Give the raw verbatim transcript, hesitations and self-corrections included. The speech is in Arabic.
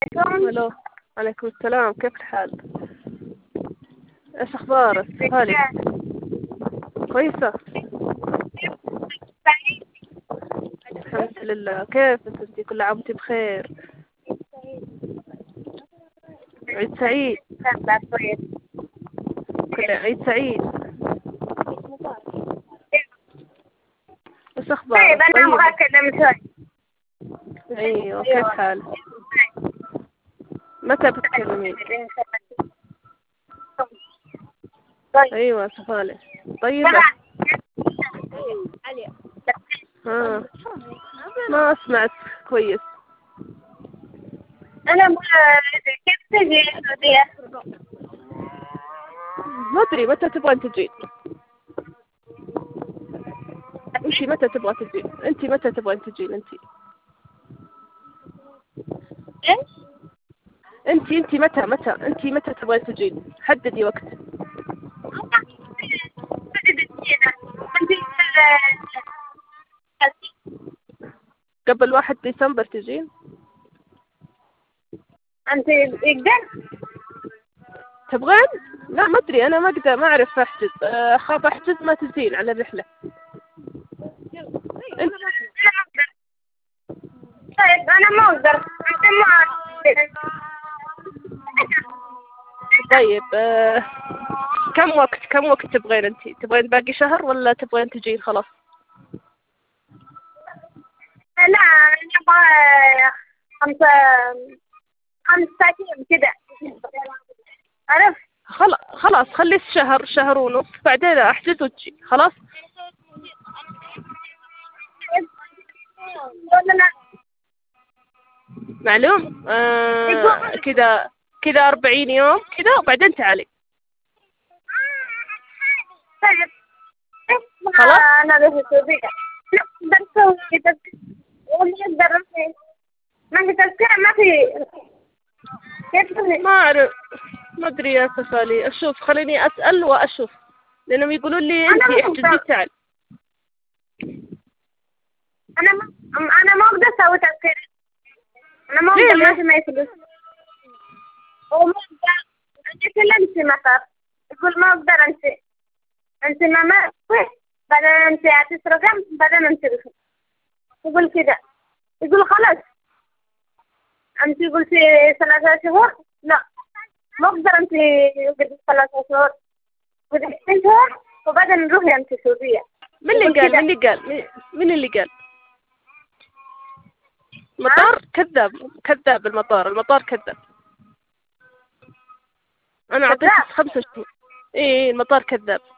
الو. عليكم السلام، كيف الحال؟ ايش اخبارك؟ هالي كويسة الحمد لله. كيف انت؟ كل عام وانت بخير. عيد سعيد. كل عيد سعيد. ايش اخبارك؟ طيب انا ابغى اكلم شوي. ايوه كيف حالك؟ متى بتكلمين؟ ايوه صفالة طيبة. ها ما سمعت كويس. انا ابغى كيف تجي السعودية؟ ما ادري متى تبغين تجين؟ انتي متى تبغى تجين؟ انتي متى تبغين تجين انتي؟ ايش؟ انتي انتي متى متى انتي متى تبغين تجين؟ حددي وقت. قبل واحد ديسمبر تجين؟ انت يقدر؟ تبغين؟ لا ما ادري، انا ما اقدر، ما اعرف احجز. اخاف احجز ما تجين على الرحلة. انت طيب انا ما اقدر، انت ما طيب آه، كم وقت كم وقت تبغين انتي؟ تبغين باقي شهر ولا تبغين تجين خلاص؟ لا انا ابغى خمسة خمس ساعتين كذا. عرفت؟ خلاص خلاص خلي شهر شهر ونص بعدين احجز وتجي خلاص. ولا لا؟ معلوم. آه كذا كذا أربعين يوم كذا وبعدين تعالي. طيب خلاص انا بس السعودية نقدر نسوي كذا ونقدر ما في تذكرة، ما في كيف ما أعرف، ما أدري يا سفالي. أشوف، خليني أسأل وأشوف، لأنهم يقولون لي انا أنتي ما احجزي اقدر تعال. انا ما انا ما اقدر اسوي تذكرة. انا ما ليه اقدر، ما ليه؟ في ما يفلوس وما اقدر. انت كلمتي مطر يقول ما اقدر، انت انت ما ما بعدين انت هتسرقم بعدين انت يقول كذا. يقول خلاص انت قلتي ثلاثة شهور، لا ما اقدر، انت قلتي ثلاثة شهور قلتي ست شهور وبعدين نروحي انت السعودية. من اللي قال؟ من اللي قال؟ مين- من اللي قال؟ المطار كذاب، كذاب المطار، المطار كذاب. أنا أعطيك كذاب؟ خمسة شهور. إيه المطار كذاب.